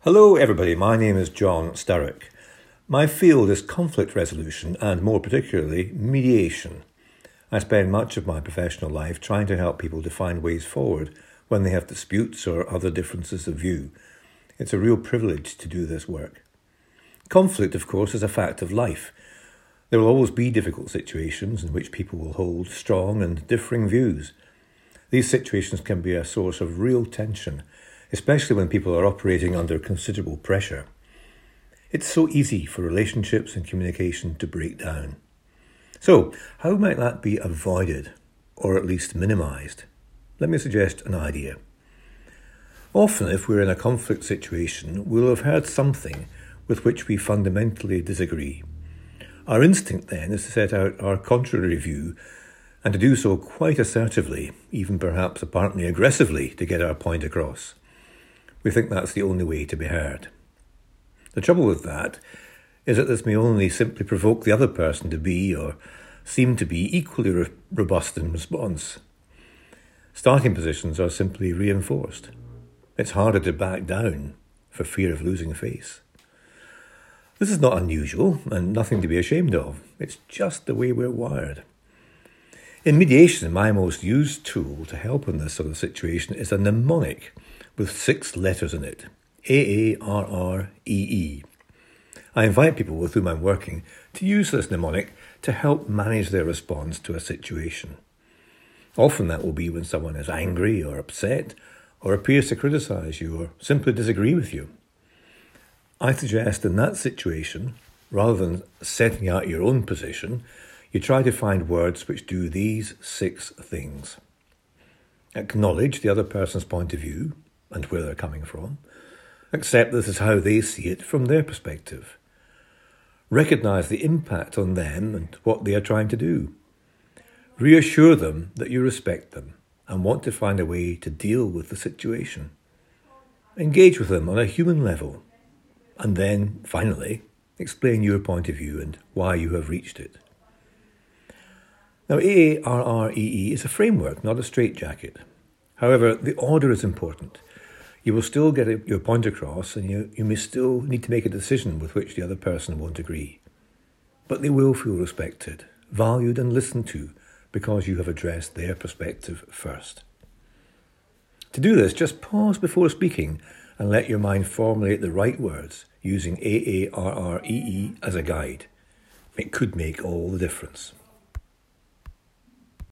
Hello everybody, my name is John Sturrock. My field is conflict resolution and more particularly mediation. I spend much of my professional life trying to help people to find ways forward when they have disputes or other differences of view. It's a real privilege to do this work. Conflict, of course, is a fact of life. There will always be difficult situations in which people will hold strong and differing views. These situations can be a source of real tension, especially when people are operating under considerable pressure. It's so easy for relationships and communication to break down. So, how might that be avoided, or at least minimised? Let me suggest an idea. Often, if we're in a conflict situation, we'll have heard something with which we fundamentally disagree. Our instinct then is to set out our contrary view, and to do so quite assertively, even perhaps apparently aggressively, to get our point across. We think that's the only way to be heard. The trouble with that is that this may only simply provoke the other person to be or seem to be equally robust in response. Starting positions are simply reinforced. It's harder to back down for fear of losing face. This is not unusual and nothing to be ashamed of. It's just the way we're wired. In mediation, my most used tool to help in this sort of situation is a mnemonic with 6 letters in it, AARREE. I invite people with whom I'm working to use this mnemonic to help manage their response to a situation. Often that will be when someone is angry or upset or appears to criticise you or simply disagree with you. I suggest in that situation, rather than setting out your own position, you try to find words which do these 6 things. Acknowledge the other person's point of view and where they're coming from. Accept this is how they see it from their perspective. Recognise the impact on them and what they are trying to do. Reassure them that you respect them and want to find a way to deal with the situation. Engage with them on a human level. And then, finally, explain your point of view and why you have reached it. Now, AARREE is a framework, not a straitjacket. However, the order is important. You will still get your point across and you may still need to make a decision with which the other person won't agree. But they will feel respected, valued and listened to because you have addressed their perspective first. To do this, just pause before speaking and let your mind formulate the right words using AARREE as a guide. It could make all the difference.